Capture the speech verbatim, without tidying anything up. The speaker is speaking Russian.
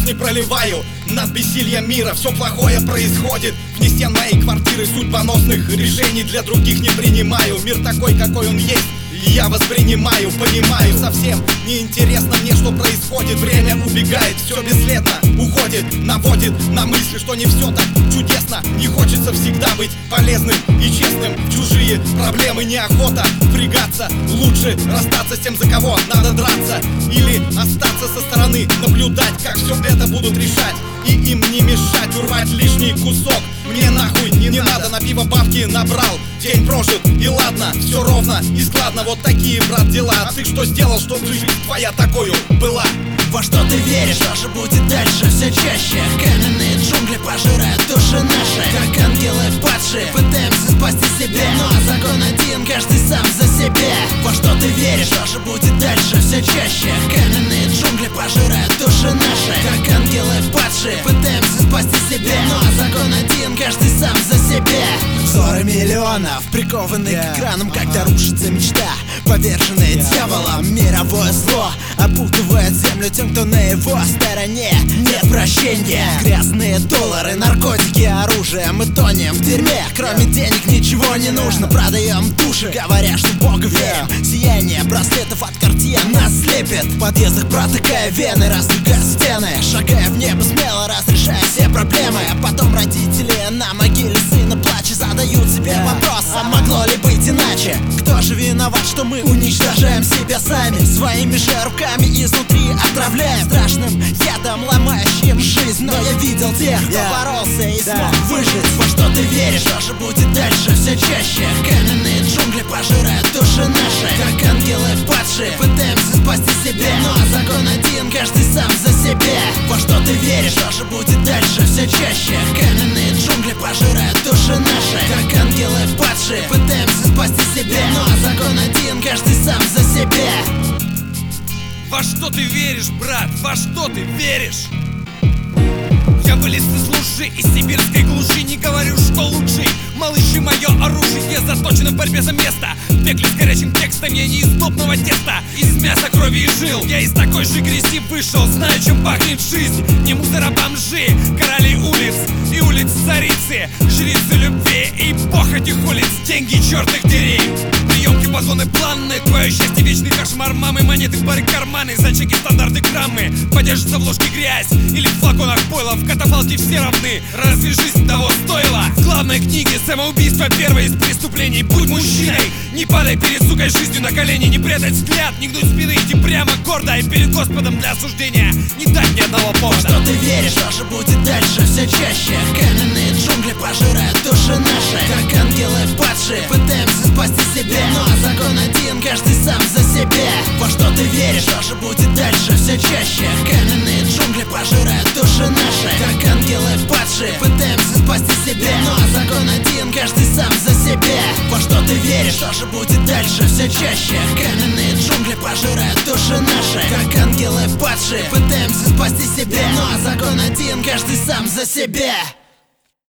не проливаю над бессильем мира. Все плохое происходит вне стен моей квартиры. Судьбоносных решений для других не принимаю. Мир такой, какой он есть, я воспринимаю, понимаю. Совсем неинтересно мне, что происходит. Время убегает, все бесследно уходит. Наводит на мысли, что не все так чудесно. Не хочется всегда быть полезным и честным. Чужие проблемы неохота впрягаться. Лучше расстаться с тем, за кого надо драться. Или остаться со стороны, наблюдать, как все это будут решать. И им не мешать, урвать лишний кусок. Мне нахуй не, не надо, на пиво бабки набрал. День прожит, и ладно, все ровно и складно. Вот такие, брат, дела. А ты что сделал, чтобы жизнь твоя такою была? Во что ты веришь, что же будет дальше? Все чаще каменные джунгли пожирают души наши. Как ангелы падшие, пытаемся спасти себя, но закон один, каждый сам за себя. Во что ты веришь, что же будет дальше? Все чаще каменные джунгли пожирают души наши. Как ангелы падшие, пытаемся спасти себя, но закон один, каждый сам за себя. Взоры миллионов, прикованные yeah. к экранам, когда рушится мечта. Поверженные yeah. дьяволом, мировое зло опутывает землю тем, кто на его стороне. Нет прощения, грязные доллары, наркотики, оружие. Мы тонем в дерьме, кроме денег ничего не нужно. Продаем души, говоря, что в Бога верим. Сияние браслетов от Cartier нас слепит. В подъездах протыкая вены, раздвигая стены. Шагая в небо смело, разрешая все проблемы. А потом родители на могиле сына плача задают себе вопрос: а могло ли быть иначе? Кто же виноват, что мы уничтожаем себя сами? Своими же руками изнутри отравляем страшным ядом, ломающим жизнь. Но я видел тех, кто yeah. боролся и смог yeah. выжить. Во что ты веришь, что же будет дальше? Все чаще каменные джунгли пожирают души наши. Как ангелы падшие, пытаемся спасти себя, но закон один, каждый сам за себя. Во что ты веришь, что же будет дальше? Все чаще каменные джунгли пожирают души наши. Как ангелы падшие, пытаемся спасти себя, но закон один, каждый сам за себя. Во что ты веришь, брат? Во что ты веришь? Я вылез из лужи, из сибирской глуши. Не говорю, что лучший. Малыши, мое оружие заточено в борьбе за место. В пекле с горячим текстом я не из топного теста. Из мяса, крови и жил. Я из такой же грязи вышел. Знаю, чем пахнет жизнь. Не мусора, бомжи, короли улиц и улиц царицы, жрицы любви и похоть их улиц. Деньги черных дверей, приемки, позвоны, планы. Твое счастье, вечный кошмар мамы. Монеты, пары, карманы, за чеки, стандарты, граммы. Подержится в ложке грязь или в флаконах пойло. В катафалке все равны, разве жизнь того стоила? В главной книге самоубийство первое из преступлений. Будь мужчиной, не падай перед сукой жизнью на колени. Не прятать взгляд, не гнуть спины, иди прямо гордо. И перед Господом для осуждения не дать ни одного повода. Во что ты веришь, что же будет дальше? Все чаще каменные джунгли пожирают души наши. Как ангелы падшие, пытаемся спасти себя, но закон один, каждый сам за себя. Во что ты веришь, что же будет дальше? Все чаще каменные джунгли пожирают души наши. Как ангелы падшие, пытаемся спасти себя, но закон один, каждый сам за себя. Во что ты веришь, что же будет дальше? Все чаще каменные джунгли пожирают души наши. Как ангелы падшие, пытаемся спасти себя, но закон один, каждый сам за себя.